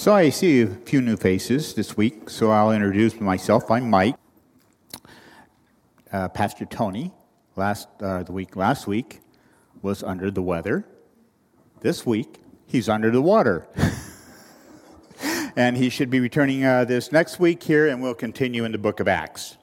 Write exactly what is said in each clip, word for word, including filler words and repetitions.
So I see a few new faces this week, so I'll introduce myself. I'm Mike. Uh, Pastor Tony, last uh, the week last week, was under the weather. This week, he's under the water. And he should be returning uh, this next week here, and we'll continue in the book of Acts.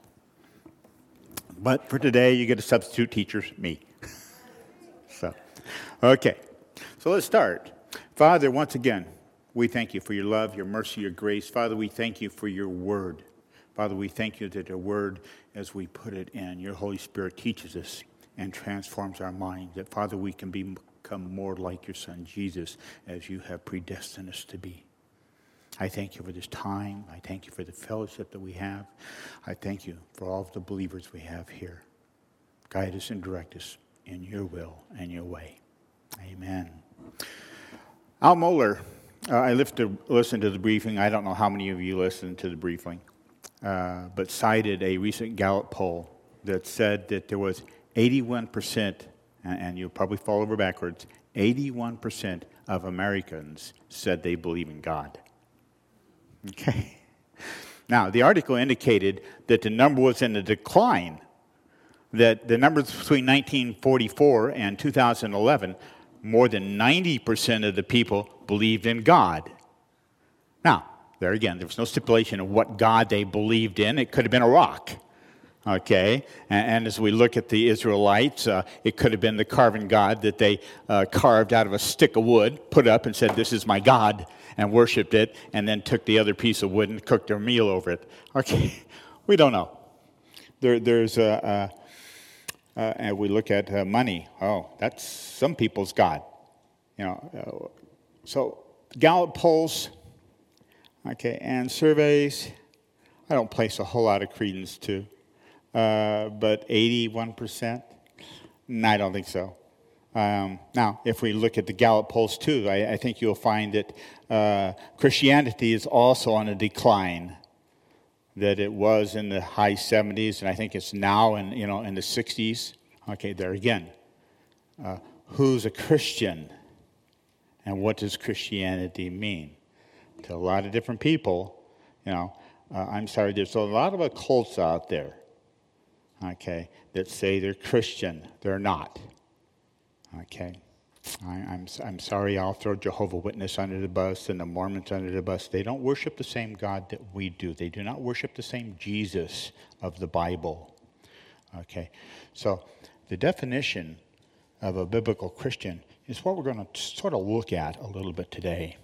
But for today, you get a substitute teacher, me. so, okay. So let's start. Father, once again, we thank you for your love, your mercy, your grace. Father, we thank you for your word. Father, we thank you that your word, as we put it in, your Holy Spirit teaches us and transforms our mind. That, Father, we can be, become more like your Son, Jesus, as you have predestined us to be. I thank you for this time. I thank you for the fellowship that we have. I thank you for all of the believers we have here. Guide us and direct us in your will and your way. Amen. Al Mohler, uh, I listened to, listened to the briefing. I don't know how many of you listened to the briefing, uh, but cited a recent Gallup poll that said that there was eighty-one percent, and, and you'll probably fall over backwards, eighty-one percent of Americans said they believe in God. Okay. Now, the article indicated that the number was in a decline, that the numbers between nineteen forty-four and two thousand eleven, more than ninety percent of the people believed in God. Now, there again, there was no stipulation of what God they believed in. It could have been a rock. Okay, and, and as we look at the Israelites, uh, it could have been the carven god that they uh, carved out of a stick of wood, put up and said, "This is my God," and worshipped it, and then took the other piece of wood and cooked their meal over it. Okay, we don't know. There, there's a, a, a, and we look at uh, money. Oh, that's some people's God. You know, uh, so Gallup polls, okay, and surveys, I don't place a whole lot of credence to. Uh, but eighty-one percent? No, I don't think so. Um, now, if we look at the Gallup polls too, I, I think you'll find that uh, Christianity is also on a decline. That it was in the high seventies, and I think it's now in you know in the sixties. Okay, there again. Uh, who's a Christian, and what does Christianity mean? To a lot of different people, you know. Uh, I'm sorry, there's a lot of occults out there. Okay, that say they're Christian. They're not. Okay, I, I'm I'm sorry. I'll throw Jehovah's Witness under the bus and the Mormons under the bus. They don't worship the same God that we do. They do not worship the same Jesus of the Bible. Okay, so the definition of a biblical Christian is what we're going to sort of look at a little bit today.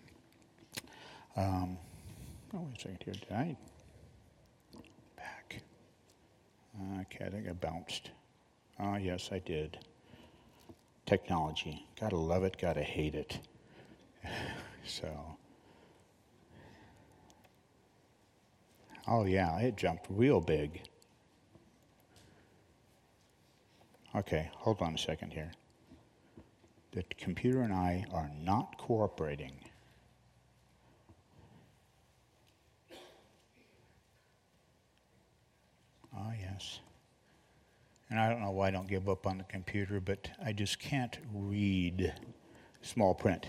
Um, oh, wait a second here. Did I? Okay, I think I bounced. Ah, yes, I did. Technology. Gotta love it, gotta hate it. So. Oh, yeah, it jumped real big. Okay, hold on a second here. The computer and I are not cooperating. Oh, yes. And I don't know why I don't give up on the computer, but I just can't read small print.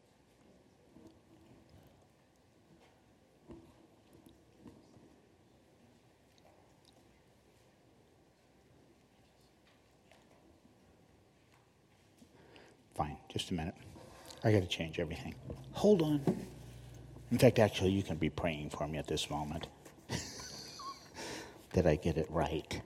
Fine, just a minute. I got to change everything. Hold on. In fact, actually, you can be praying for me at this moment. That I get it right.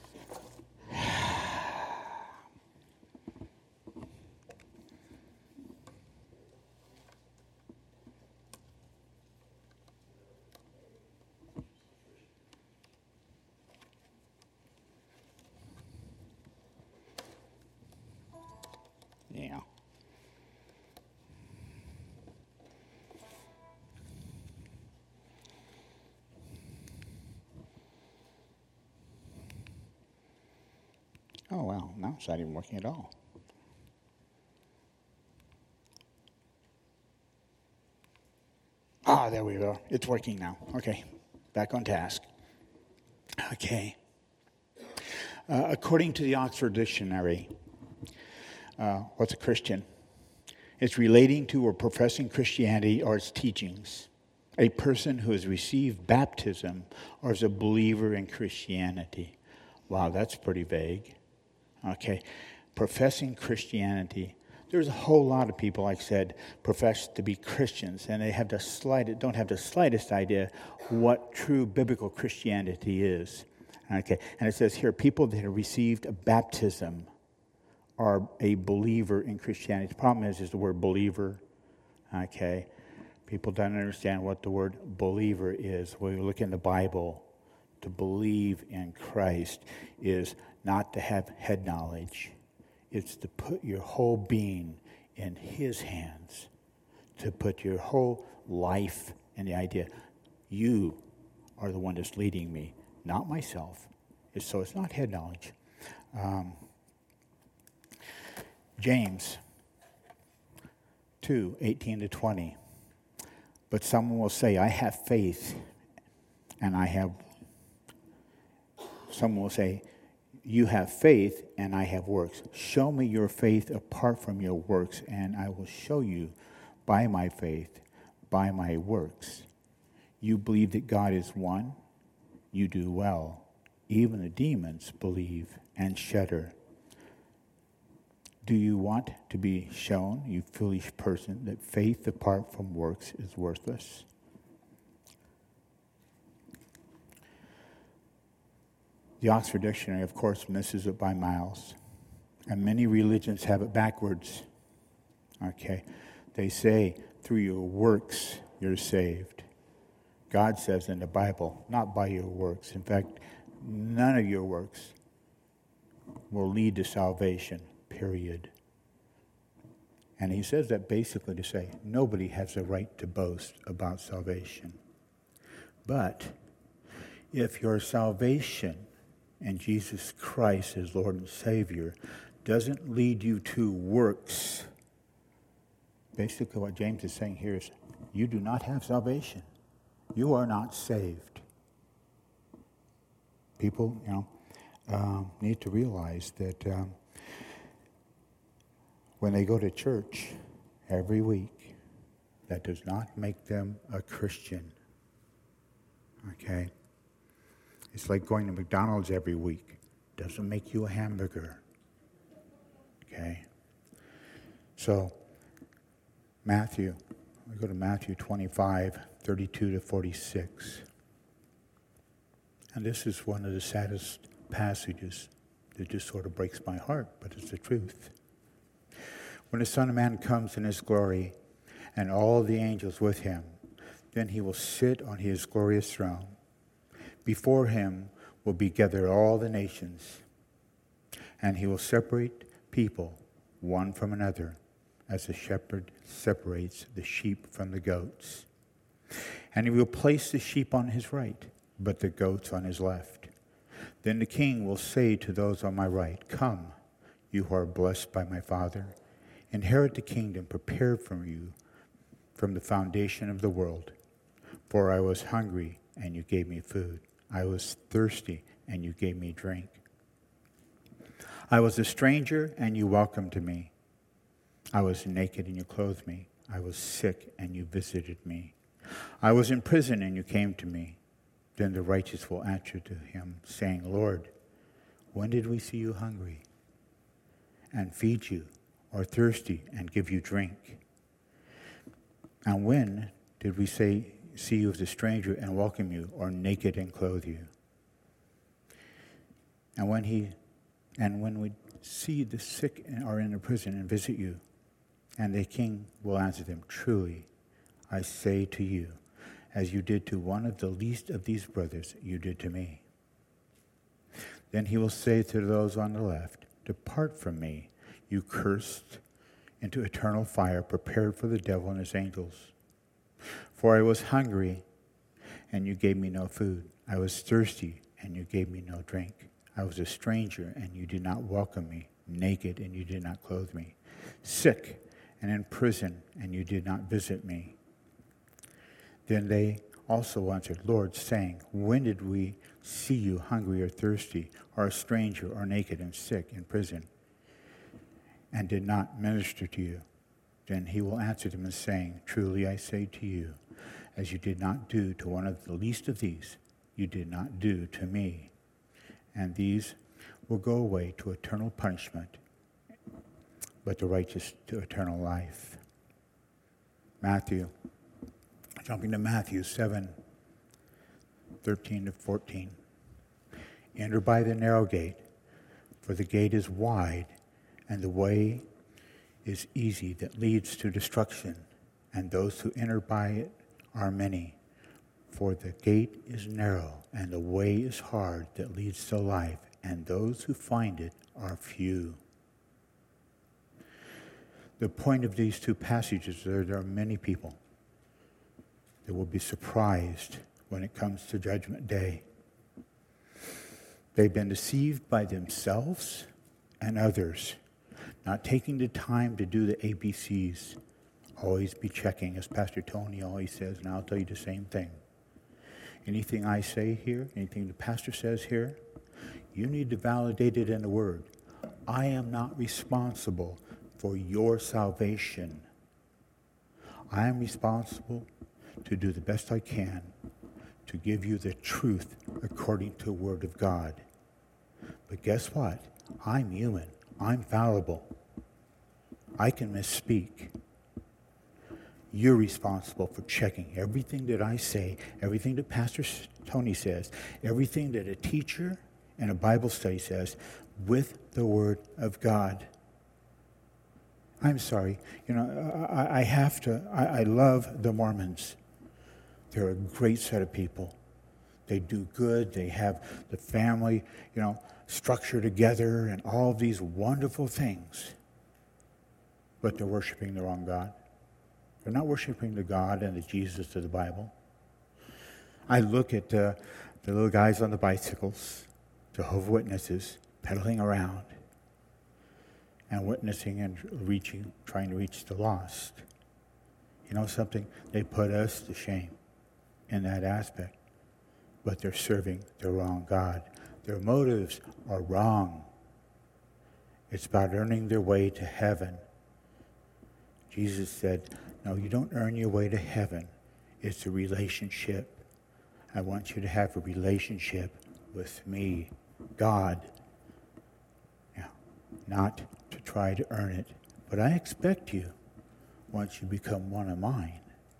Yeah. Oh, well, now it's not even working at all. Ah, there we go. It's working now. Okay, back on task. Okay. Uh, according to the Oxford Dictionary, uh, what's a Christian? It's relating to or professing Christianity or its teachings. A person who has received baptism or is a believer in Christianity. Wow, that's pretty vague. Okay, professing Christianity. There's a whole lot of people, like I said, profess to be Christians, and they have the slightest, don't have the slightest idea what true biblical Christianity is. Okay, and it says here, people that have received a baptism are a believer in Christianity. The problem is, is the word believer. Okay, people don't understand what the word believer is. When we look in the Bible, to believe in Christ is not to have head knowledge. It's to put your whole being in His hands, to put your whole life in the idea, you are the one that's leading me, not myself. It's, so it's not head knowledge. Um, James two, eighteen to twenty. But someone will say, I have faith, and I have, someone will say, you have faith and I have works. Show me your faith apart from your works, and I will show you by my faith, by my works. You believe that God is one, you do well. Even the demons believe and shudder. Do you want to be shown, you foolish person, that faith apart from works is worthless? The Oxford Dictionary, of course, misses it by miles. And many religions have it backwards. Okay. They say, through your works, you're saved. God says in the Bible, not by your works. In fact, none of your works will lead to salvation, period. And he says that basically to say, nobody has a right to boast about salvation. But if your salvation and Jesus Christ as Lord and Savior doesn't lead you to works, basically what James is saying here is, you do not have salvation. You are not saved. People, you know, um, need to realize that um, when they go to church every week, that does not make them a Christian. Okay? It's like going to McDonald's every week. Doesn't make you a hamburger. Okay? So, Matthew. We go to Matthew twenty-five, thirty-two to forty-six. And this is one of the saddest passages that just sort of breaks my heart, but it's the truth. When the Son of Man comes in His glory, and all the angels with Him, then He will sit on His glorious throne. Before Him will be gathered all the nations, and He will separate people one from another, as a shepherd separates the sheep from the goats. And He will place the sheep on His right, but the goats on His left. Then the King will say to those on my right, come, you who are blessed by my Father, inherit the kingdom prepared for you from the foundation of the world. For I was hungry, and you gave me food. I was thirsty, and you gave me drink. I was a stranger, and you welcomed me. I was naked, and you clothed me. I was sick, and you visited me. I was in prison, and you came to me. Then the righteous will answer to Him, saying, Lord, when did we see you hungry and feed you, or thirsty and give you drink? And when did we say, see you as a stranger and welcome you, or naked and clothe you? And when he, and when we see the sick are in a prison and visit you, and the King will answer them, truly, I say to you, as you did to one of the least of these brothers, you did to me. Then He will say to those on the left, depart from me, you cursed, into eternal fire prepared for the devil and his angels. For I was hungry, and you gave me no food. I was thirsty, and you gave me no drink. I was a stranger, and you did not welcome me. Naked, and you did not clothe me. Sick, and in prison, and you did not visit me. Then they also answered, Lord, saying, when did we see you hungry or thirsty, or a stranger, or naked and sick in prison, and did not minister to you? Then he will answer them and saying, truly I say to you, as you did not do to one of the least of these, you did not do to me. And these will go away to eternal punishment, but the righteous to eternal life. Matthew, jumping to Matthew seven, thirteen to fourteen. Enter by the narrow gate, for the gate is wide, and the way is easy that leads to destruction, and those who enter by it are many. For the gate is narrow, and the way is hard that leads to life, and those who find it are few. The point of these two passages is that there are many people that will be surprised when it comes to Judgment Day. They've been deceived by themselves and others, not taking the time to do the A B Cs. Always be checking, as Pastor Tony always says, and I'll tell you the same thing. Anything I say here, anything the pastor says here, you need to validate it in the Word. I am not responsible for your salvation. I am responsible to do the best I can to give you the truth according to the Word of God. But guess what? I'm human. I'm fallible. I can misspeak. You're responsible for checking everything that I say, everything that Pastor Tony says, everything that a teacher and a Bible study says with the Word of God. I'm sorry. You know, I, I have to, I, I love the Mormons. They're a great set of people. They do good. They have the family, you know, structure together and all of these wonderful things. But they're worshiping the wrong God. They're not worshiping the God and the Jesus of the Bible. I look at uh, the little guys on the bicycles, Jehovah's Witnesses, pedaling around and witnessing and reaching, trying to reach the lost. You know something? They put us to shame in that aspect. But they're serving the wrong God. Their motives are wrong. It's about earning their way to heaven. Jesus said, no, you don't earn your way to heaven. It's a relationship. I want you to have a relationship with me, God. Yeah, not to try to earn it. But I expect you, once you become one of mine,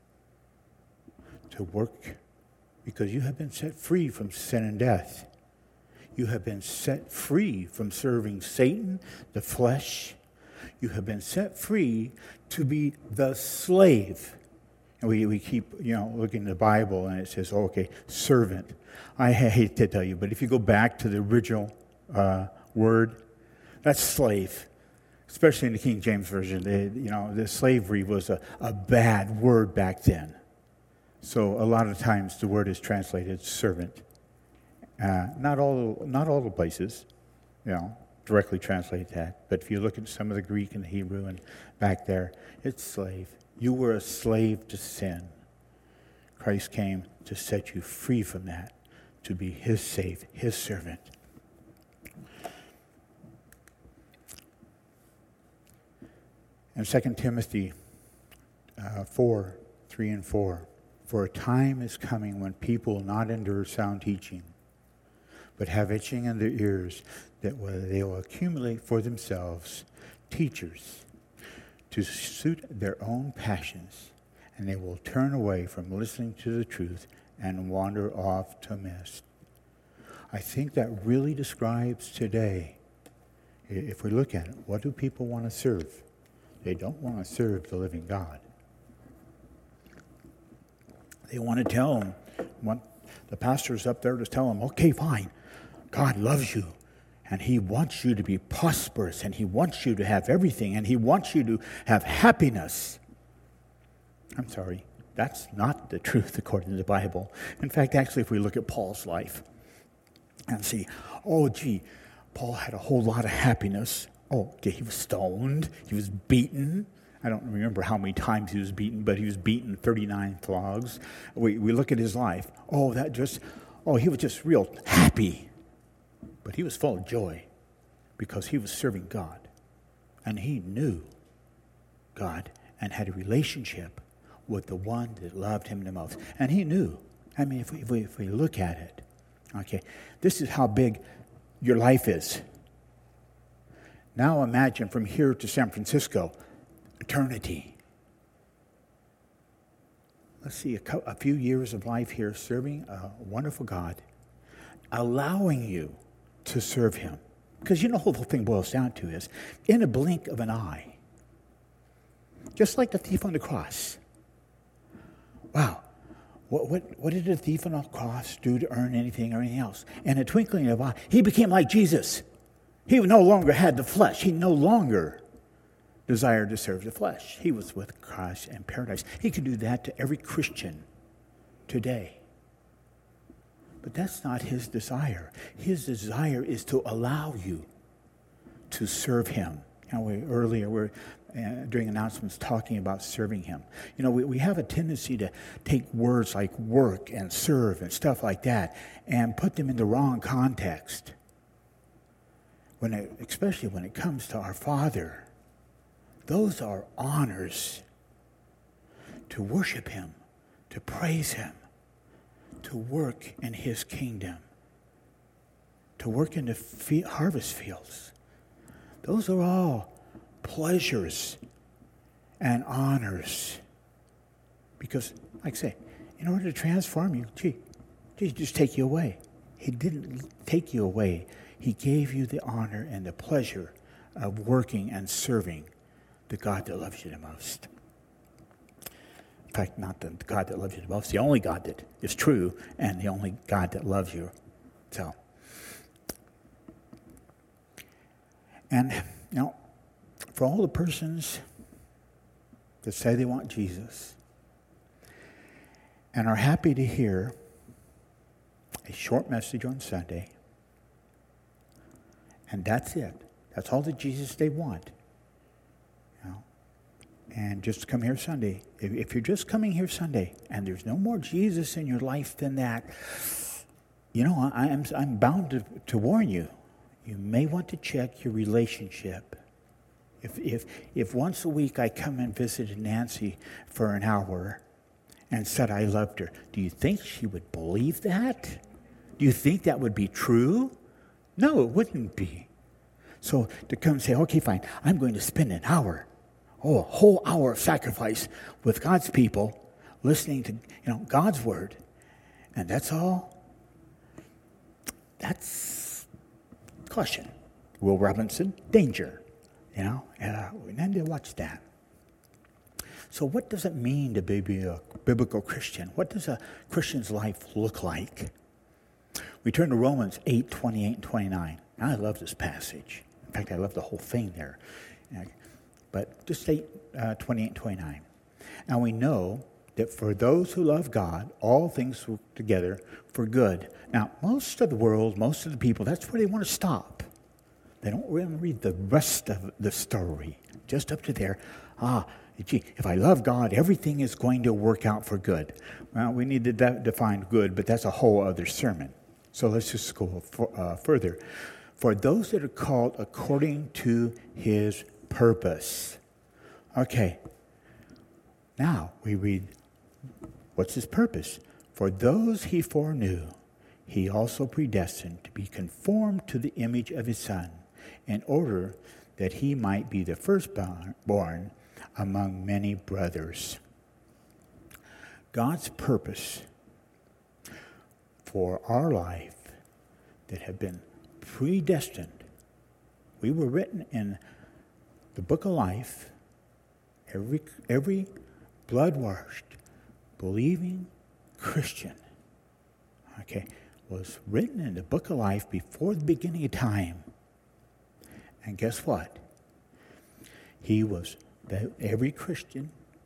to work, because you have been set free from sin and death. You have been set free from serving Satan, the flesh. You have been set free to be the slave. And we, we keep, you know, looking at the Bible and it says, oh, okay, servant. I hate to tell you, but if you go back to the original uh, word, that's slave. Especially in the King James Version, they, you know, the slavery was a, a bad word back then. So a lot of times the word is translated servant. Uh, not all, not all the places, you know, directly translate that. But if you look at some of the Greek and the Hebrew and back there, it's slave. You were a slave to sin. Christ came to set you free from that, to be his slave, his servant. In Second Timothy uh, four, three and four, for a time is coming when people will not endure sound teaching, but have itching in their ears, that they will accumulate for themselves teachers to suit their own passions, and they will turn away from listening to the truth and wander off to myths. I think that really describes today, if we look at it, what do people want to serve? They don't want to serve the living God. They want to tell them, want the pastor's up there to tell them, okay, fine, God loves you, and he wants you to be prosperous, and he wants you to have everything, and he wants you to have happiness. I'm sorry, that's not the truth according to the Bible. In fact, actually, if we look at Paul's life and see, oh, gee, Paul had a whole lot of happiness. Oh, okay, he was stoned, he was beaten. I don't remember how many times he was beaten, but he was beaten thirty-nine flogs. We we look at his life. Oh, that just, oh, he was just real happy. But he was full of joy because he was serving God. And he knew God, and had a relationship with the one that loved him the most. And he knew. I mean, if we, if we, if we look at it, okay, this is how big your life is. Now imagine from here to San Francisco, eternity. Let's see, a, co- a few years of life here serving a wonderful God, allowing you to serve him. Because you know what the whole thing boils down to is, in a blink of an eye, just like the thief on the cross. Wow, what, what, what did the thief on the cross do to earn anything or anything else? In a twinkling of an eye, he became like Jesus. He no longer had the flesh. He no longer desired to serve the flesh. He was with Christ in paradise. He could do that to every Christian today. But that's not his desire. His desire is to allow you to serve him. You know, we, earlier we were uh, during announcements talking about serving him. You know, we, we have a tendency to take words like work and serve and stuff like that and put them in the wrong context. When it, especially when it comes to our Father, those are honors to worship him, to praise him, to work in his kingdom, to work in the fe- harvest fields. Those are all pleasures and honors. Because, like I say, in order to transform you, gee, gee, just take you away. He didn't take you away. He gave you the honor and the pleasure of working and serving the God that loves you the most. In fact, not the God that loves you the most, the only God that is true and the only God that loves you. So, and, you know, for all the persons that say they want Jesus and are happy to hear a short message on Sunday, and that's it. That's all the Jesus they want. You know? And just come here Sunday. If, if you're just coming here Sunday and there's no more Jesus in your life than that, you know, I, I'm, I'm bound to, to warn you. You may want to check your relationship. If, if, if once a week I come and visited Nancy for an hour and said I loved her, do you think she would believe that? Do you think that would be true? No, it wouldn't be. So to come and say, okay, fine, I'm going to spend an hour, oh, a whole hour of sacrifice with God's people, listening to, you know, God's word, and that's all. That's caution. Will Robinson, danger. You know, uh, we need to watch that. So what does it mean to be a biblical Christian? What does a Christian's life look like? We turn to Romans eight, twenty-eight and twenty-nine. I love this passage. In fact, I love the whole thing there. But just eight, uh, twenty-eight and twenty-nine. And we know that for those who love God, all things work together for good. Now, most of the world, most of the people, that's where they want to stop. They don't really read the rest of the story. Just up to there. Ah, gee, if I love God, everything is going to work out for good. Well, we need to de- define good, but that's a whole other sermon. So let's just go for, uh, further. For those that are called according to his purpose. Okay. Now we read, what's his purpose? For those he foreknew, he also predestined to be conformed to the image of his Son, in order that he might be the firstborn among many brothers. God's purpose for our life that have been predestined. We were written in the book of life. Every, every blood-washed, believing Christian, okay, was written in the book of life before the beginning of time. And guess what? He was, every Christian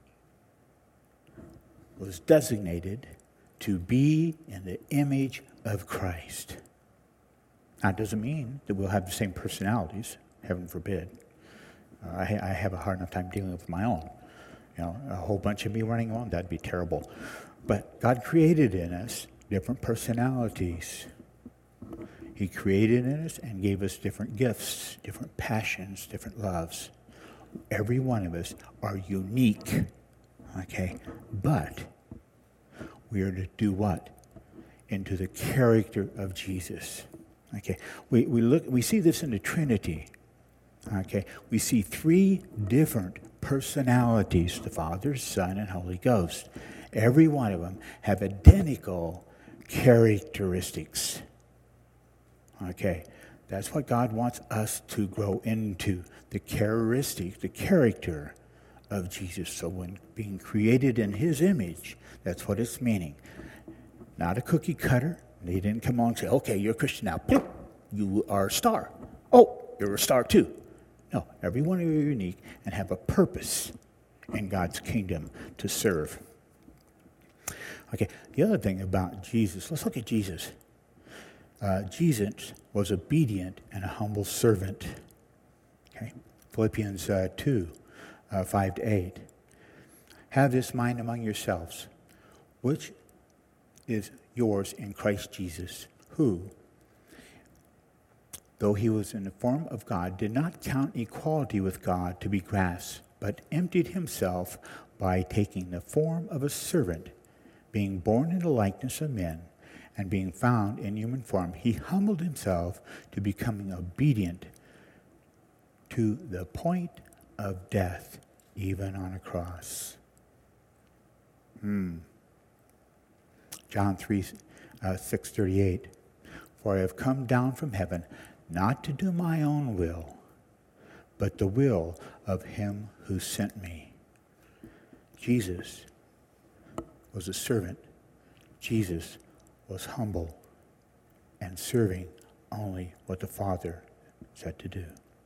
was designated to be in the image of Christ. Now, it doesn't mean that we'll have the same personalities, heaven forbid. Uh, I, I have a hard enough time dealing with my own. You know, a whole bunch of me running around, that'd be terrible. But God created in us different personalities. He created in us and gave us different gifts, different passions, different loves. Every one of us are unique, okay? But we are to do what? Into the character of Jesus. Okay, we, we look we see this in the Trinity. Okay, we see three different personalities, the Father, Son, and Holy Ghost. Every one of them have identical characteristics. Okay, that's what God wants us to grow into, the characteristic, the character of Jesus. So when being created in His image, that's what it's meaning. Not a cookie cutter. He didn't come on and say, okay, you're a Christian now. You are a star. Oh, you're a star too. No, every one of you are unique and have a purpose in God's kingdom to serve. Okay, the other thing about Jesus, let's look at Jesus. Uh, Jesus was obedient and a humble servant. Okay, Philippians uh, two, uh, five to eight. Have this mind among yourselves, which is yours in Christ Jesus, who, though he was in the form of God, did not count equality with God to be grasped, but emptied himself by taking the form of a servant, being born in the likeness of men, and being found in human form, he humbled himself to becoming obedient to the point of death, even on a cross. Hmm. John three, uh, six thirty-eight. For I have come down from heaven, not to do my own will, but the will of him who sent me. Jesus was a servant. Jesus was humble and serving only what the Father said to do.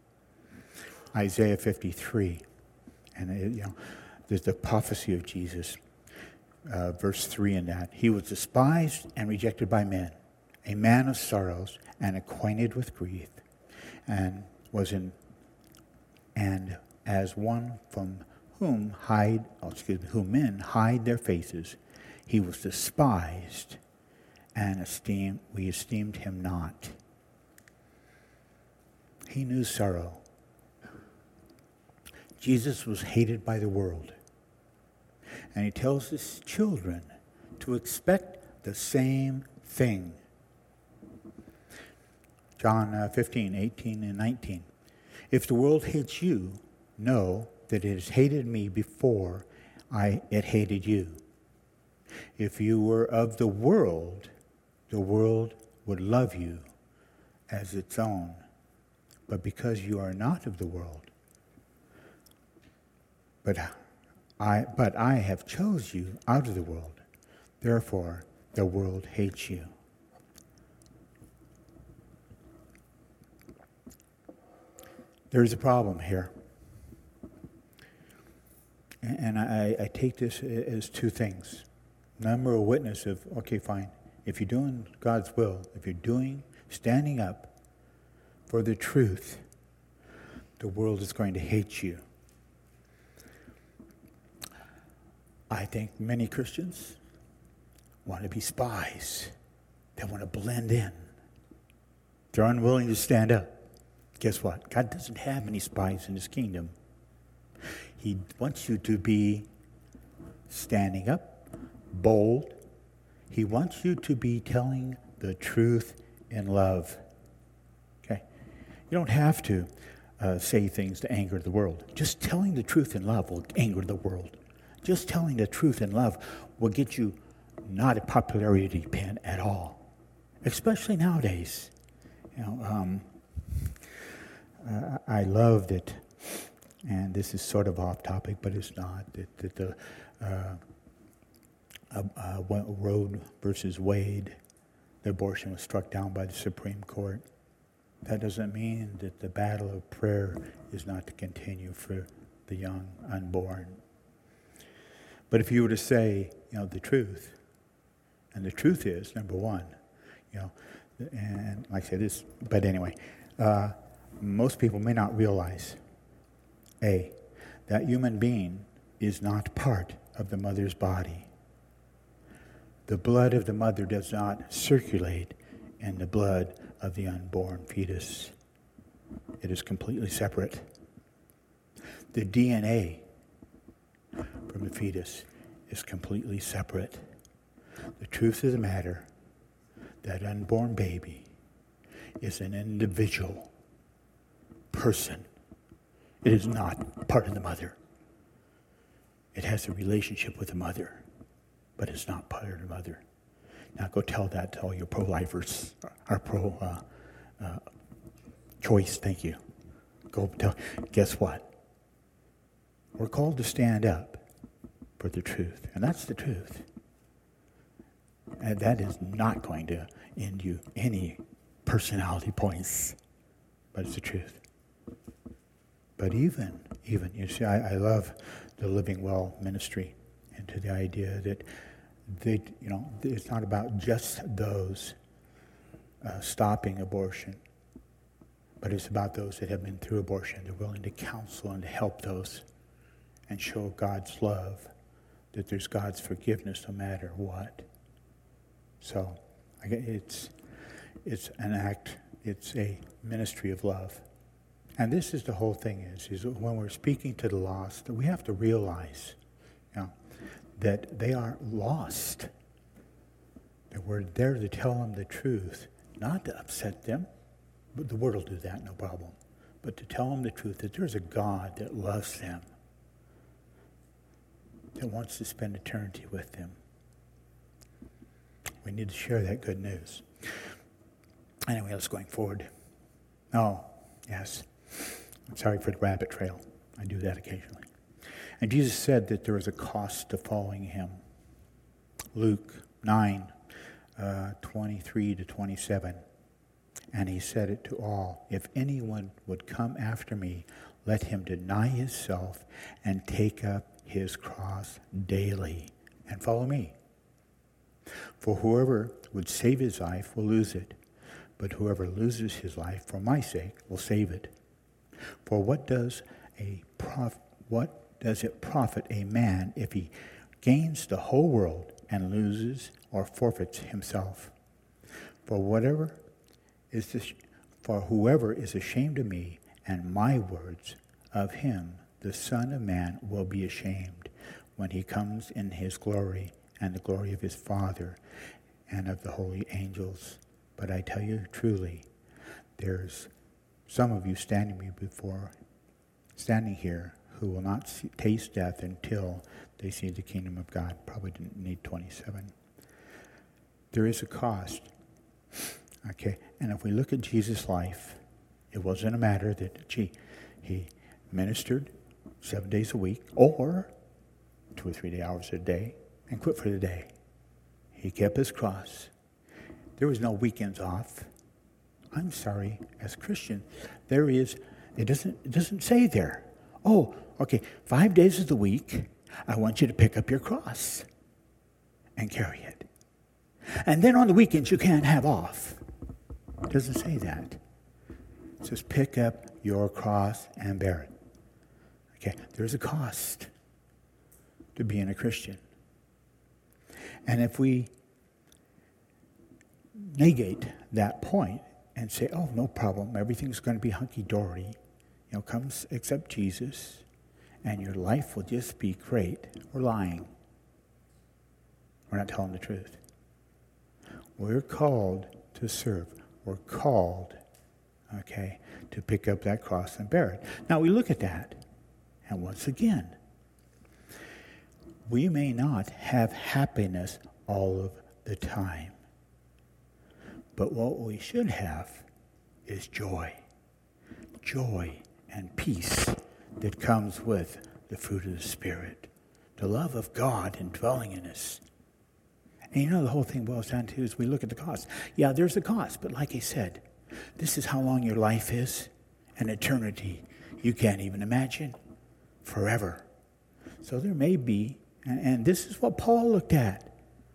Isaiah fifty-three, and it, you know, there's the prophecy of Jesus, uh, verse three in that. He was despised and rejected by men, a man of sorrows and acquainted with grief, and was in, and as one from whom hide, oh, excuse me, whom men hide their faces, he was despised, and esteemed, we esteemed him not. He knew sorrow. Jesus was hated by the world. And he tells his children to expect the same thing. John uh, fifteen, eighteen, and nineteen. If the world hates you, know that it has hated me before I it hated you. If you were of the world, the world would love you as its own. But because you are not of the world, but I, but I have chose you out of the world, therefore the world hates you. There's a problem here. And I, I take this as two things. Number a witness of, okay, fine. If you're doing God's will, if you're doing, standing up for the truth, the world is going to hate you. I think many Christians want to be spies. They want to blend in. They're unwilling to stand up. Guess what? God doesn't have any spies in his kingdom. He wants you to be standing up, bold. He wants you to be telling the truth in love. Okay? You don't have to uh, say things to anger the world. Just telling the truth in love will anger the world. Just telling the truth in love will get you not a popularity pin at all, especially nowadays. You know, um, uh, I love that, and this is sort of off topic, but it's not, that, that the uh, uh, uh, Roe versus Wade, the abortion was struck down by the Supreme Court. That doesn't mean that the battle of prayer is not to continue for the young unborn. But if you were to say, you know, the truth, and the truth is, number one, you know, and like I said, this, but anyway, uh, most people may not realize, A, that human being is not part of the mother's body. The blood of the mother does not circulate in the blood of the unborn fetus. It is completely separate. The D N A from the fetus is completely separate. The truth of the matter, that unborn baby is an individual person. It is not part of the mother. It has a relationship with the mother, but it's not part of the mother. Now go tell that to all your pro-lifers, or pro uh, uh, choice, thank you. Go tell, guess what? We're called to stand up for the truth, and that's the truth. And that is not going to end you any personality points, but it's the truth. But even, even, you see, I, I love the Living Well ministry, and to the idea that they, you know, it's not about just those uh, stopping abortion, but it's about those that have been through abortion. They're willing to counsel and to help those and show God's love, that there's God's forgiveness no matter what. So it's it's an act, it's a ministry of love. And this is the whole thing is, is when we're speaking to the lost, we have to realize, you know, that they are lost. That we're there to tell them the truth, not to upset them. But the word will do that, no problem. But to tell them the truth, that there's a God that loves them, that wants to spend eternity with them. We need to share that good news. Anyway, let's going forward. Oh, yes. I'm sorry for the rabbit trail. I do that occasionally. And Jesus said that there is a cost to following him. Luke nine, uh, twenty-three to twenty-seven. And he said it to all, if anyone would come after me, let him deny himself and take up his cross daily and follow me. For whoever would save his life will lose it, but whoever loses his life for my sake will save it. For what does a prof- what does it profit a man if he gains the whole world and loses or forfeits himself? For whatever is this, for whoever is ashamed of me and my words, of him the Son of Man will be ashamed when he comes in his glory and the glory of his Father and of the holy angels. But I tell you truly, there's some of you standing me before, standing here, who will not see, taste death until they see the kingdom of God. Probably didn't need twenty-seven. There is a cost. Okay, and if we look at Jesus' life, it wasn't a matter that, gee, he ministered seven days a week or two or three hours a day and quit for the day. He kept his cross. There was no weekends off. I'm sorry, as Christian, there is, it doesn't, it doesn't say there, oh, okay, five days of the week, I want you to pick up your cross and carry it. And then on the weekends, you can't have off. It doesn't say that. It says, pick up your cross and bear it. Okay, there's a cost to being a Christian. And if we negate that point and say, oh, no problem, everything's going to be hunky-dory, you know, come accept Jesus, and your life will just be great, we're lying. We're not telling the truth. We're called to serve. We're called, okay, to pick up that cross and bear it. Now we look at that, and once again, we may not have happiness all of the time. But what we should have is joy. Joy and peace that comes with the fruit of the Spirit. The love of God indwelling in us. And you know, the whole thing boils down to is we look at the cost. Yeah, there's a cost, but like I said, this is how long your life is. An eternity you can't even imagine. Forever. So there may be, and, and this is what Paul looked at.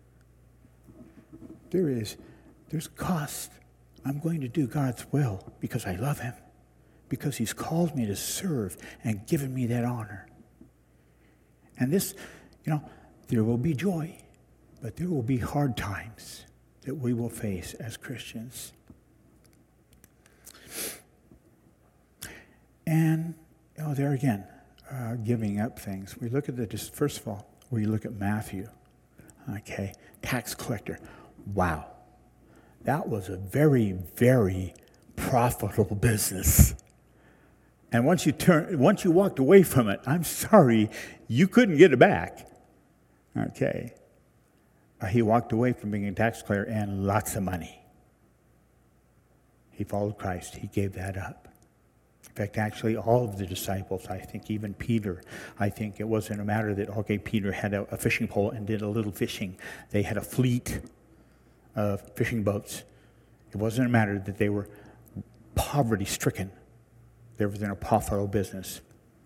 There is, there's cost. I'm going to do God's will because I love him. Because he's called me to serve and given me that honor. And this, you know, there will be joy. But there will be hard times that we will face as Christians. And, oh, there again, uh, giving up things. We look at the, just first of all, we look at Matthew, okay, tax collector. Wow, that was a very, very profitable business. And once you turn, once you walked away from it, I'm sorry, you couldn't get it back. Okay, uh, he walked away from being a tax collector and lots of money. He followed Christ. He gave that up. In fact, actually, all of the disciples, I think even Peter, I think it wasn't a matter that, okay, Peter had a, a fishing pole and did a little fishing. They had a fleet of fishing boats. It wasn't a matter that they were poverty-stricken. They were in a profitable business.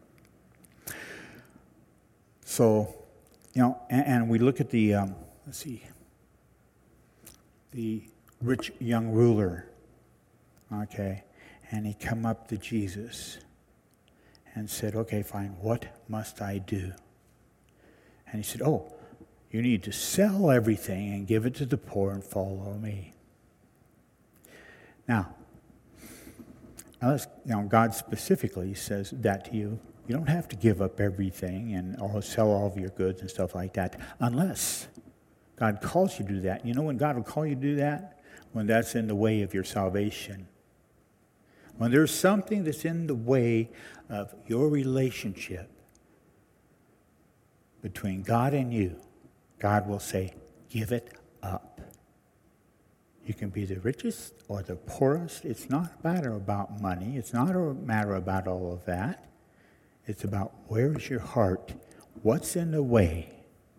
So, you know, and, and we look at the, um, let's see, the rich young ruler, okay, and he come up to Jesus and said, okay, fine, what must I do? And he said, oh, you need to sell everything and give it to the poor and follow me. Now, unless, you know, God specifically says that to you, you don't have to give up everything and or sell all of your goods and stuff like that, unless God calls you to do that. You know when God will call you to do that? When that's in the way of your salvation. When there's something that's in the way of your relationship between God and you, God will say, give it up. You can be the richest or the poorest. It's not a matter about money. It's not a matter about all of that. It's about where is your heart? What's in the way?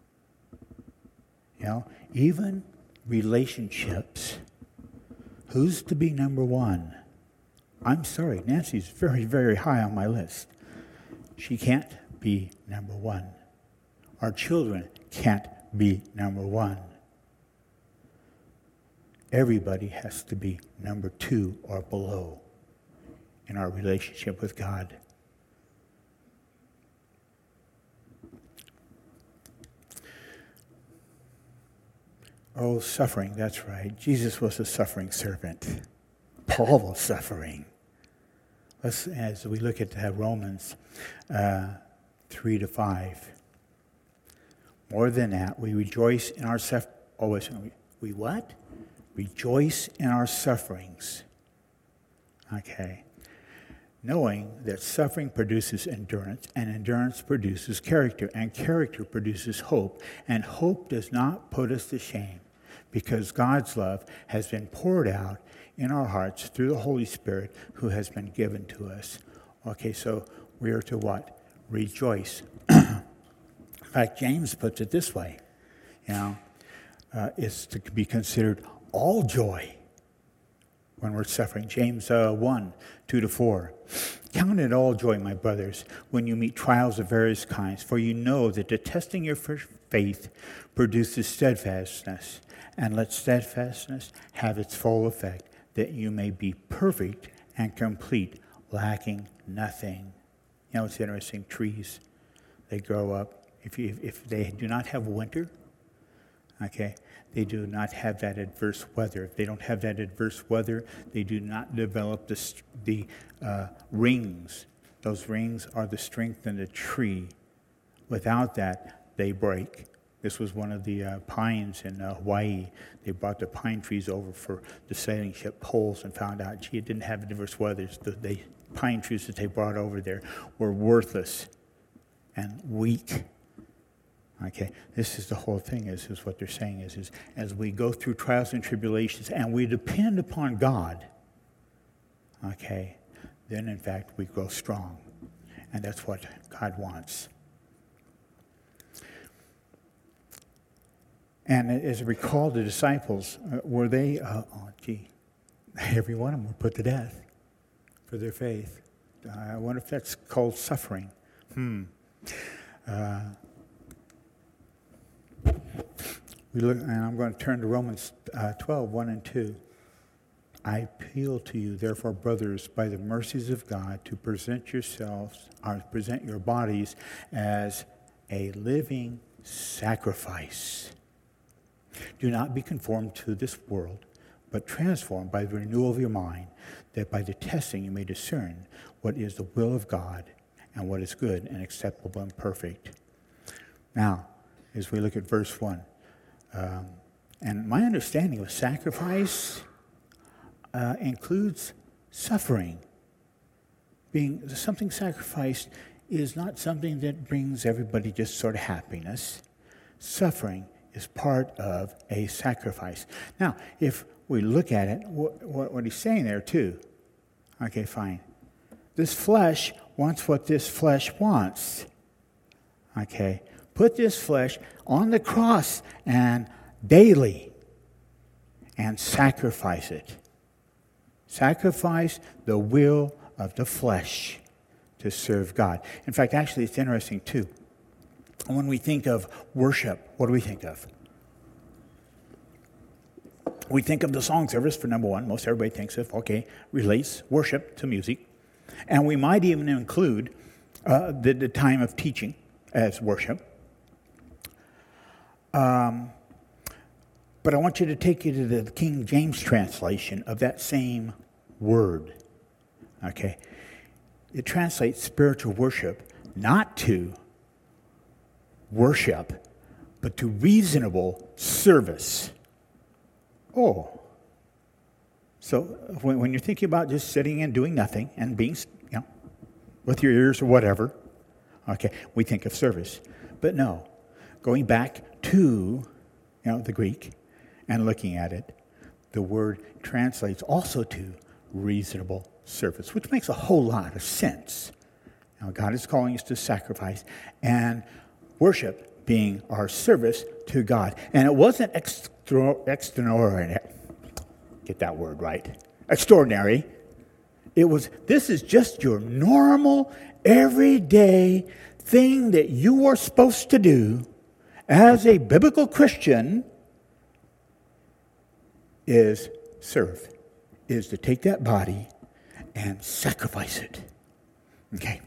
You know, even relationships. Who's to be number one? I'm sorry, Nancy's very, very high on my list. She can't be number one. Our children can't be number one. Everybody has to be number two or below in our relationship with God. Oh, suffering, that's right. Jesus was a suffering servant. Paul was suffering. Let's, as we look at uh, Romans uh, three to five. More than that, we rejoice in our suffering. Oh, wait, we, we what? Rejoice in our sufferings. Okay. Knowing that suffering produces endurance, and endurance produces character, and character produces hope, and hope does not put us to shame, because God's love has been poured out in our hearts through the Holy Spirit who has been given to us. Okay, so we are to what? Rejoice. In fact, James puts it this way, you know, uh, it's to be considered all joy when we're suffering. James uh, one, two to four. Count it all joy, my brothers, when you meet trials of various kinds, for you know that the testing your faith produces steadfastness, and let steadfastness have its full effect, that you may be perfect and complete, lacking nothing. You know, it's interesting, trees, they grow up. If, you, if they do not have winter, okay, they do not have that adverse weather. If they don't have that adverse weather, they do not develop the, the uh, rings. Those rings are the strength in the tree. Without that, they break. This was one of the uh, pines in uh, Hawaii. They brought the pine trees over for the sailing ship poles and found out, gee, it didn't have adverse weather. The, the pine trees that they brought over there were worthless and weak. Okay, this is the whole thing, is, is what they're saying is, is as we go through trials and tribulations and we depend upon God, okay, then in fact we grow strong. And that's what God wants. And as I recall, the disciples, uh, were they, uh, oh gee, every one of them were put to death for their faith. Uh, I wonder if that's called suffering. Hmm. Uh, we look, and I'm going to turn to Romans uh, twelve, one and two. I appeal to you, therefore, brothers, by the mercies of God, to present yourselves, or present your bodies as a living sacrifice. Do not be conformed to this world, but transformed by the renewal of your mind, that by the testing you may discern what is the will of God, and what is good and acceptable and perfect. Now, as we look at verse one, um, and my understanding of sacrifice uh, includes suffering. Being something sacrificed is not something that brings everybody just sort of happiness. Suffering is part of a sacrifice. Now, if we look at it, what, what, what he's saying there too, okay, fine. This flesh wants what this flesh wants. Okay, put this flesh on the cross and daily and sacrifice it. Sacrifice the will of the flesh to serve God. In fact, actually, it's interesting too. When we think of worship, what do we think of? We think of the song service for number one. Most everybody thinks of, okay, relates worship to music. And we might even include uh, the, the time of teaching as worship. Um, but I want you to take you to the King James translation of that same word. Okay? It translates spiritual worship not to worship, but to reasonable service. Oh. So when, when you're thinking about just sitting and doing nothing and being, you know, with your ears or whatever, okay, we think of service. But no, going back to, you know, the Greek and looking at it, the word translates also to reasonable service, which makes a whole lot of sense. Now, God is calling us to sacrifice and worship being our service to God. And it wasn't extra, extraordinary. Get that word right. Extraordinary. It was, this is just your normal, everyday thing that you are supposed to do as a biblical Christian is serve, is to take that body and sacrifice it. Okay.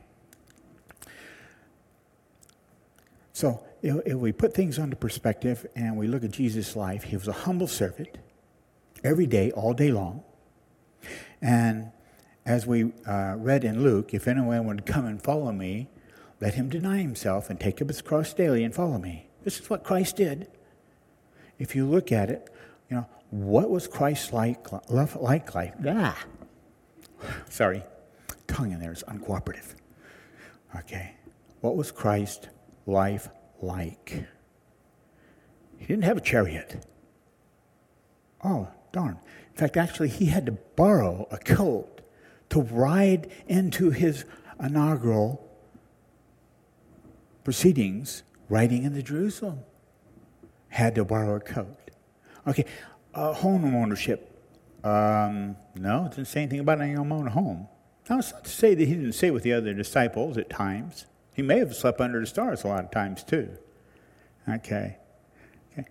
So if, if we put things into perspective and we look at Jesus' life, he was a humble servant every day, all day long. And as we uh, read in Luke, if anyone would come and follow me, let him deny himself and take up his cross daily and follow me. This is what Christ did. If you look at it, you know, what was Christ like, like, like, like? Ah. Sorry, tongue in there is uncooperative. Okay, what was Christ's life like? He didn't have a chariot. Oh, darn. In fact, actually, he had to borrow a colt to ride into his inaugural proceedings, riding into Jerusalem. Had to borrow a coat. Okay, uh, home ownership. Um, no, it didn't say anything about any own home. Now, it's not to say that he didn't stay with the other disciples at times. He may have slept under the stars a lot of times too. Okay. Okay.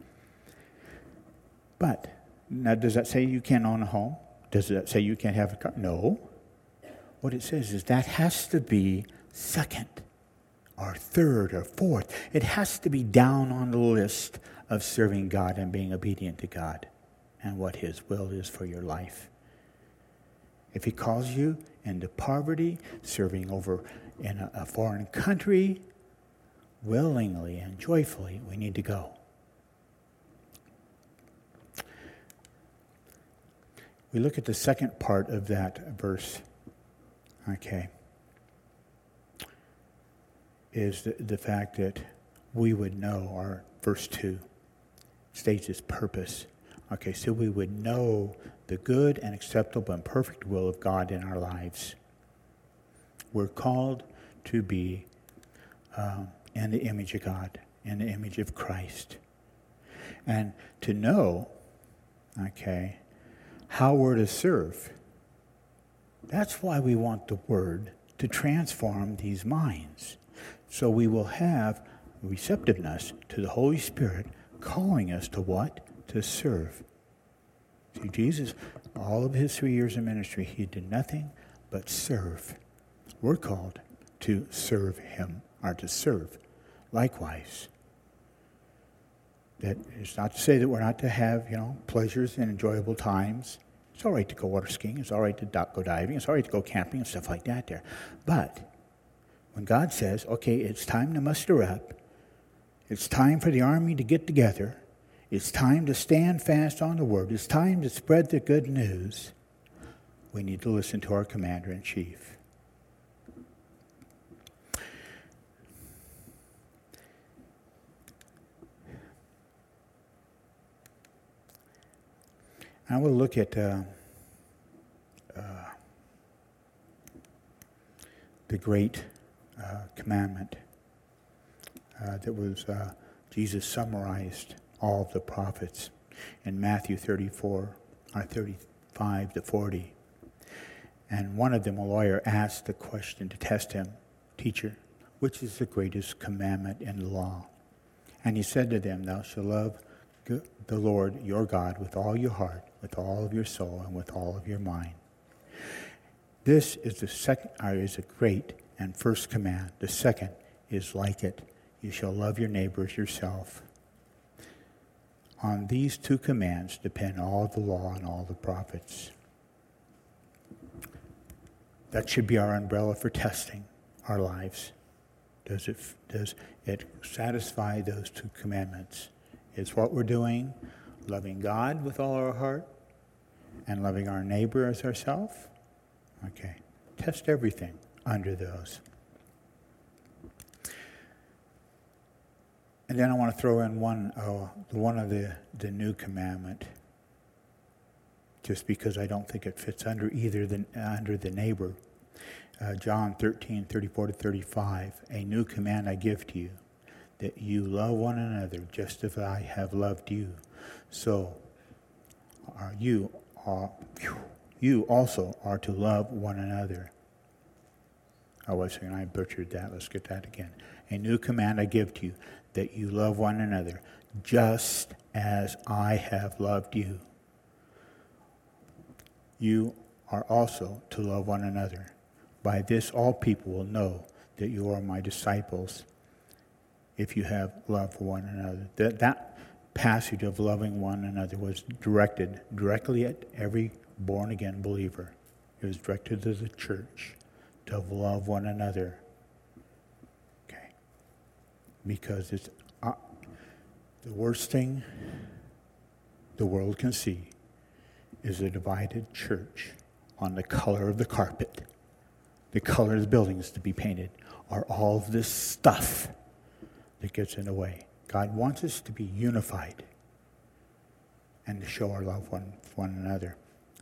But now, does that say you can't own a home? Does that say you can't have a car? No. What it says is that has to be second or third or fourth. It has to be down on the list of serving God and being obedient to God and what his will is for your life. If he calls you into poverty, serving over in a, a foreign country, willingly and joyfully, we need to go. We look at the second part of that verse, okay, is the, the fact that we would know, our verse two states its purpose. Okay, so we would know the good and acceptable and perfect will of God in our lives. We're called to be um, in the image of God, in the image of Christ. And to know, okay, how we're to serve. That's why we want the Word to transform these minds. So we will have receptiveness to the Holy Spirit calling us to what? To serve. See, Jesus, all of his three years of ministry, he did nothing but serve. We're called to serve him, or to serve. Likewise, that is not to say that we're not to have, you know, pleasures and enjoyable times. It's all right to go water skiing. It's all right to go diving. It's all right to go camping and stuff like that there. But When God says, okay, it's time to muster up, it's time for the army to get together, it's time to stand fast on the word, it's time to spread the good news, we need to listen to our commander-in-chief. I will look at uh, uh, the great uh, commandment uh, that was, uh, Jesus summarized all of the prophets in Matthew thirty-four, or thirty-five to forty. And one of them, a lawyer, asked the question to test him, "Teacher, which is the greatest commandment in the law?" And he said to them, "Thou shalt love the Lord your God with all your heart, with all of your soul, and with all of your mind." This is the second, or is a great and first command. The second is like it. You shall love your neighbor as yourself. On these two commands depend all the law and all the prophets. That should be our umbrella for testing our lives. Does it, does it satisfy those two commandments? Is what we're doing loving God with all our heart and loving our neighbor as ourselves? Okay. Test everything under those. And then I want to throw in one, uh, one of the, the new commandment, just because I don't think it fits under either the, under the neighbor. Uh, John thirteen, thirty-four to thirty-five. A new command I give to you, that you love one another just as I have loved you. So are you are you also are to love one another. Oh, wait a second, I butchered that. Let's get that again. A new command I give to you, that you love one another just as I have loved you. You are also to love one another. By this all people will know that you are my disciples, if you have love for one another. That, that passage of loving one another was directed directly at every born-again believer. It was directed to the church to love one another. Okay. Because it's uh, the worst thing the world can see is a divided church on the color of the carpet, the color of the buildings to be painted, or all of this stuff that gets in the way. God wants us to be unified and to show our love one for one another.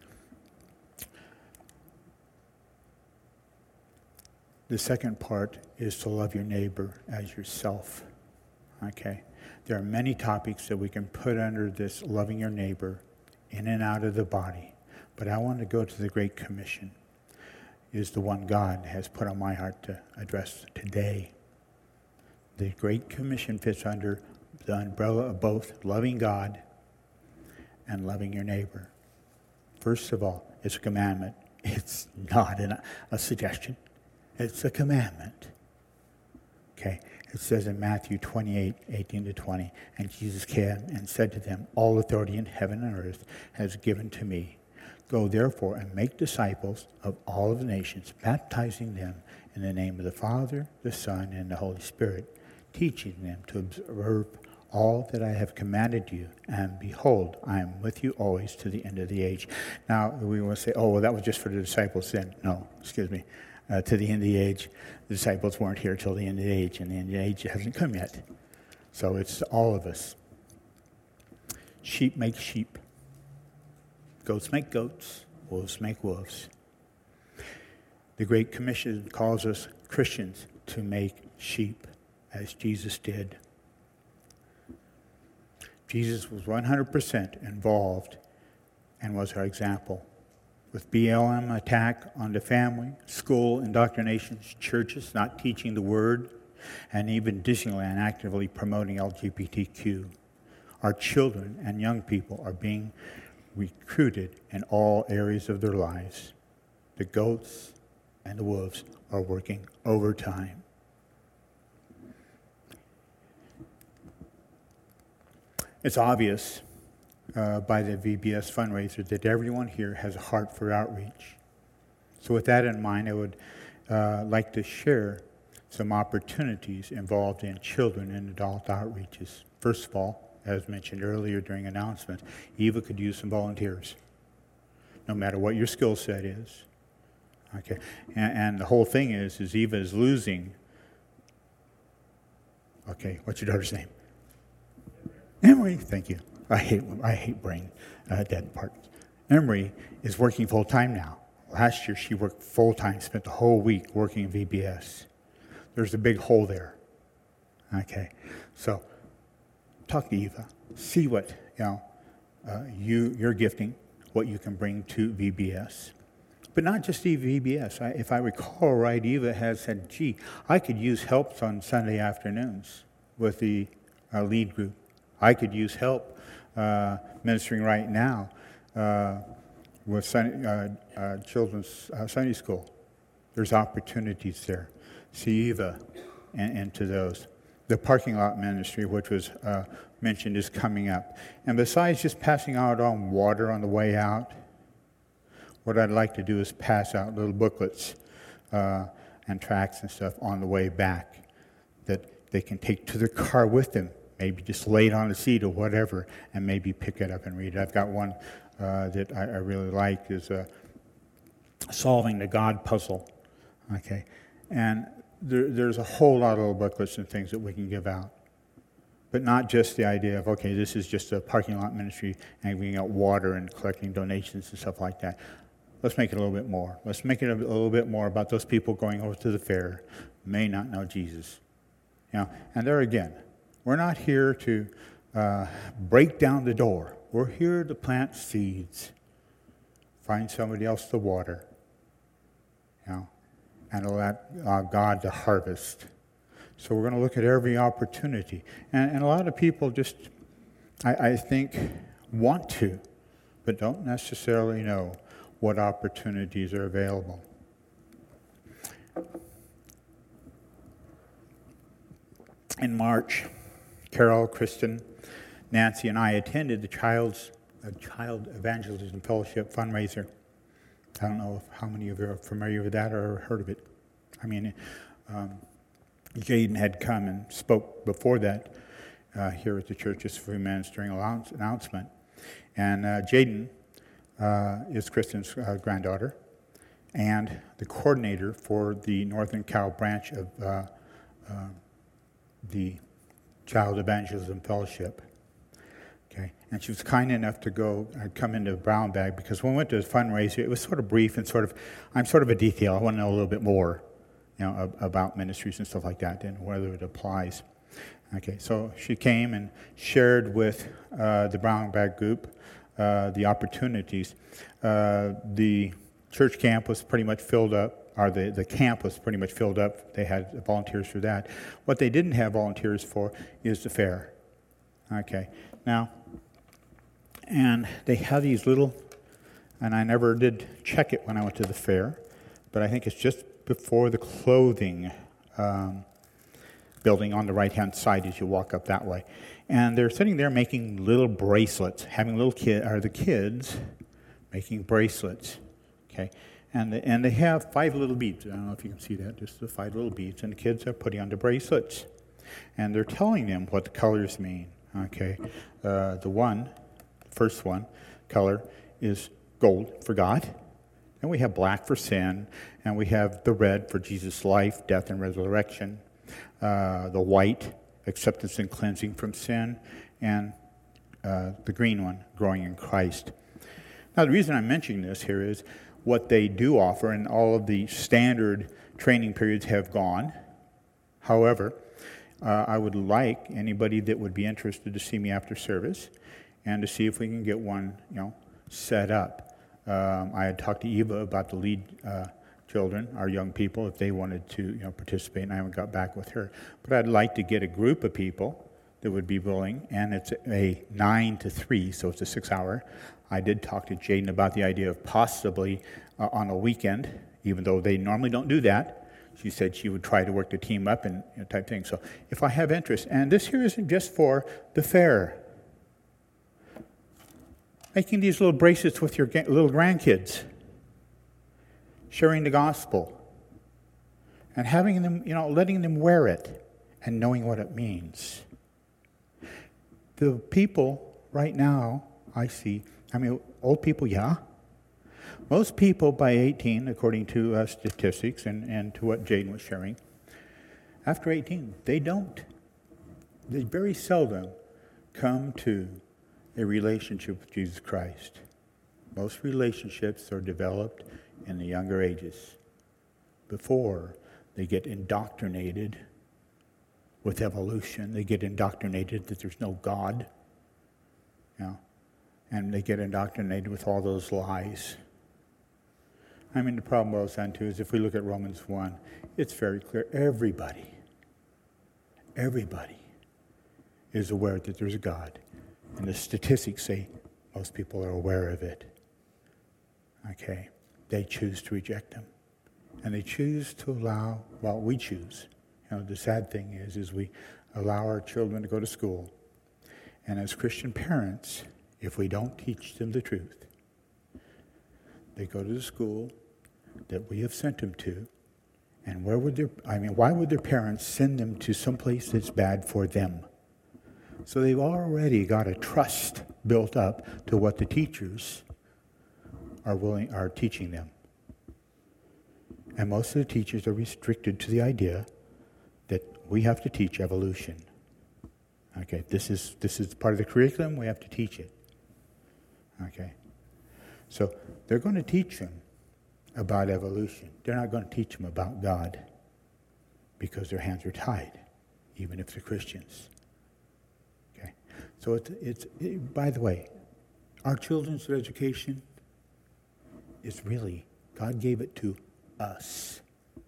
The second part is to love your neighbor as yourself. Okay? There are many topics that we can put under this loving your neighbor in and out of the body. But I want to go to the Great Commission. It is the one God has put on my heart to address today. The Great Commission fits under the umbrella of both loving God and loving your neighbor. First of all, it's a commandment. It's not an, a suggestion. It's a commandment. Okay. It says in Matthew twenty-eight, eighteen to twenty, and Jesus came and said to them, all authority in heaven and earth has given to me. Go therefore and make disciples of all of the nations, baptizing them in the name of the Father, the Son, and the Holy Spirit, teaching them to observe all that I have commanded you. And behold, I am with you always to the end of the age. Now, we want to say, oh, well, that was just for the disciples then. No, excuse me. Uh, to the end of the age. The disciples weren't here till the end of the age, and the end of the age hasn't come yet. So it's all of us. Sheep make sheep. Goats make goats. Wolves make wolves. The Great Commission calls us Christians to make sheep, as Jesus did. Jesus was one hundred percent involved and was our example. With B L M attack on the family, school, indoctrinations, churches not teaching the word, and even Disneyland actively promoting L G B T Q. Our children and young people are being recruited in all areas of their lives. The goats and the wolves are working overtime. It's obvious Uh, by the V B S fundraiser that everyone here has a heart for outreach. So with that in mind, I would uh, like to share some opportunities involved in children and adult outreaches. First of all, as mentioned earlier during announcements, Eva could use some volunteers, no matter what your skill set is. Okay, and, and the whole thing is, is Eva is losing. Okay, what's your daughter's name? Emery. Thank you. I hate I hate brain uh, dead parts. Emery is working full time now. Last year she worked full time, spent the whole week working in V B S. There's a big hole there. Okay, so talk to Eva. See what you know. Uh, you your gifting, what you can bring to V B S. But not just V B S. I, if I recall right, Eva has said, gee, I could use help on Sunday afternoons with the uh, lead group. I could use help uh, ministering right now uh, with Sunday, uh, uh, children's uh, Sunday school. There's opportunities there. See Eva and into those. The parking lot ministry, which was uh, mentioned, is coming up. And besides just passing out on water on the way out, what I'd like to do is pass out little booklets uh, and tracts and stuff on the way back that they can take to their car with them. Maybe just lay it on the seat or whatever, and maybe pick it up and read it. I've got one uh, that I, I really like, is uh, Solving the God Puzzle. Okay, and there, there's a whole lot of little booklets and things that we can give out. But not just the idea of, okay, this is just a parking lot ministry and giving out water and collecting donations and stuff like that. Let's make it a little bit more. Let's make it a little bit more about those people going over to the fair who may not know Jesus. You know, and there again, we're not here to uh, break down the door. We're here to plant seeds, find somebody else to water, you know, and allow uh, God to harvest. So we're going to look at every opportunity. And, and a lot of people just, I, I think, want to, but don't necessarily know what opportunities are available. In March, Carol, Kristen, Nancy, and I attended the Child's uh, Child Evangelism Fellowship fundraiser. I don't know if, how many of you are familiar with that or heard of it. I mean, um, Jaden had come and spoke before that uh, here at the church just for a few minutes during an announcement. And uh, Jaden uh, is Kristen's uh, granddaughter and the coordinator for the Northern Cal branch of uh, uh, the Child Evangelism Fellowship. Okay, and she was kind enough to go uh, come into Brown Bag, because when we went to the fundraiser, it was sort of brief and sort of, I'm sort of a detail. I want to know a little bit more, you know, about ministries and stuff like that, and whether it applies. Okay, so she came and shared with uh, the Brown Bag group uh, the opportunities. Uh, the church camp was pretty much filled up, or the, the camp was pretty much filled up. They had volunteers for that. What they didn't have volunteers for is the fair. Okay, now, and they have these little, and I never did check it when I went to the fair, but I think it's just before the clothing um, building on the right-hand side as you walk up that way. And they're sitting there making little bracelets, having little kid, or the kids making bracelets, okay? And the, and they have five little beads. I don't know if you can see that, just the five little beads. And the kids are putting on the bracelets. And they're telling them what the colors mean, okay? Uh, the one, first one, color, is gold for God. And we have black for sin. And we have the red for Jesus' life, death, and resurrection. Uh, the white, acceptance and cleansing from sin. And uh, the green one, growing in Christ. Now, the reason I'm mentioning this here is what they do offer, and all of the standard training periods have gone. However, uh, I would like anybody that would be interested to see me after service and to see if we can get one, you know, set up. Um, I had talked to Eva about the lead uh, children, our young people, if they wanted to, you know, participate, and I haven't got back with her. But I'd like to get a group of people that would be willing, and it's a nine to three, so it's a six-hour. I did talk to Jaden about the idea of possibly uh, on a weekend, even though they normally don't do that. She said she would try to work the team up and you know, type thing. So if I have interest, and this here isn't just for the fair. Making these little bracelets with your little grandkids. Sharing the gospel. and having them, you know, letting them wear it and knowing what it means. The people right now, I see, I mean, old people, yeah. Most people by eighteen, according to uh, statistics and, and to what Jaden was sharing, after eighteen, they don't. They very seldom come to a relationship with Jesus Christ. Most relationships are developed in the younger ages before they get indoctrinated with evolution. They get indoctrinated that there's no God, you know, and they get indoctrinated with all those lies. I mean, the problem boils down to is if we look at Romans one, it's very clear. Everybody, everybody is aware that there's a God. And the statistics say most people are aware of it. Okay? They choose to reject Him. And they choose to allow, well, we choose. You know, the sad thing is, is we allow our children to go to school. And as Christian parents, if we don't teach them the truth, they go to the school that we have sent them to, and where would their, I mean, why would their parents send them to someplace that's bad for them? So they've already got a trust built up to what the teachers are willing, are teaching them. And most of the teachers are restricted to the idea that we have to teach evolution. Okay, this is this is part of the curriculum, we have to teach it. Okay. So they're going to teach them about evolution. They're not going to teach them about God because their hands are tied, even if they're Christians. Okay. So it's, it's it, by the way, our children's education is really, God gave it to us.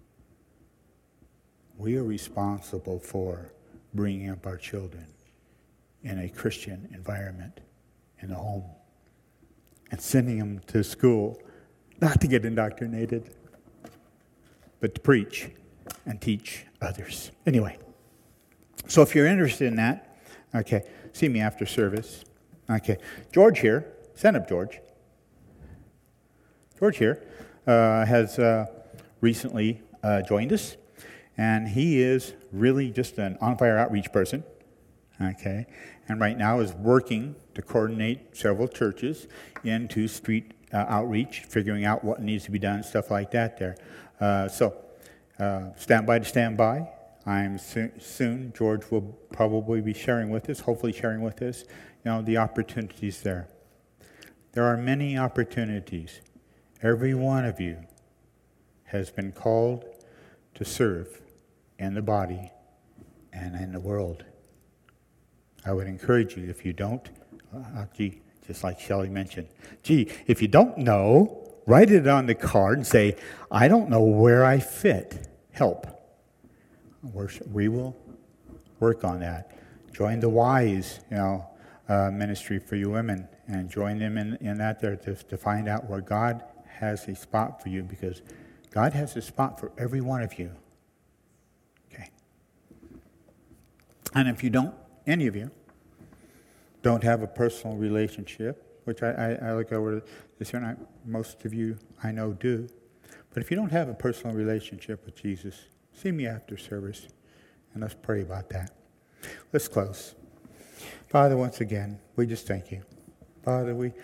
We are responsible for bringing up our children in a Christian environment, in the home, and sending them to school, not to get indoctrinated, but to preach and teach others. Anyway, so if you're interested in that, okay, see me after service. Okay, George here, stand up, George. George here uh, has uh, recently uh, joined us, and he is really just an on-fire outreach person. Okay, and right now is working to coordinate several churches into street uh, outreach, figuring out what needs to be done, stuff like that there. Uh, so, uh, stand by to stand by. I'm soon, soon, George will probably be sharing with us, hopefully sharing with us, you know, the opportunities there. There are many opportunities. Every one of you has been called to serve in the body and in the world. I would encourage you, if you don't, uh, gee, just like Shelley mentioned, gee, if you don't know, write it on the card and say, I don't know where I fit. Help. We will work on that. Join the WISE, you know, uh, ministry for you women, and join them in, in that there to, to find out where God has a spot for you, because God has a spot for every one of you. Okay. And if you don't, any of you don't have a personal relationship, which I, I, I look over this here, and I, most of you I know do. But if you don't have a personal relationship with Jesus, see me after service, and let's pray about that. Let's close. Father, once again, we just thank you. Father, we,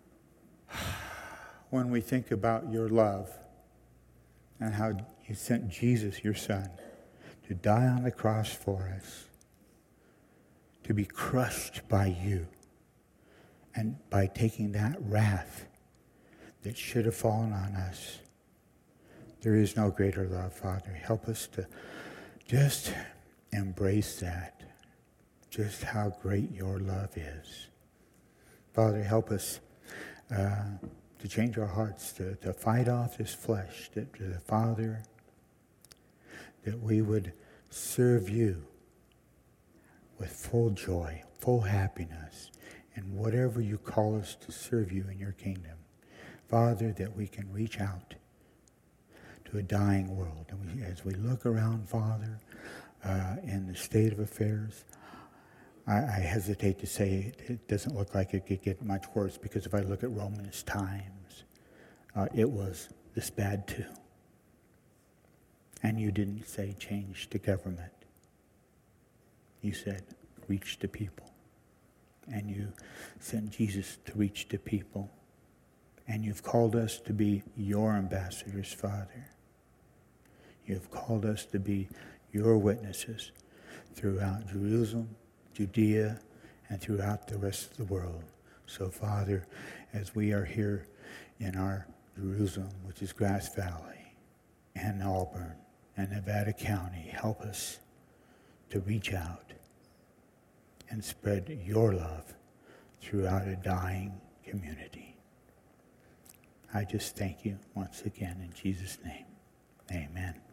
when we think about your love and how you sent Jesus, your Son, to die on the cross for us, to be crushed by you, and by taking that wrath that should have fallen on us. There is no greater love, Father. Help us to just embrace that, just how great your love is. Father, help us uh, to change our hearts, to, to fight off this flesh, that, to the Father, that we would serve you with full joy, full happiness, and whatever you call us to serve you in your kingdom. Father, that we can reach out to a dying world. And we, as we look around, Father, uh, in the state of affairs, I, I hesitate to say it, it doesn't look like it could get much worse, because if I look at Romans times, uh, it was this bad too. And you didn't say change the government. You said reach the people. And you sent Jesus to reach the people. And you've called us to be your ambassadors, Father. You've called us to be your witnesses throughout Jerusalem, Judea, and throughout the rest of the world. So, Father, as we are here in our Jerusalem, which is Grass Valley, and Auburn, and Nevada County, help us to reach out and spread your love throughout a dying community. I just thank you once again in Jesus' name. Amen.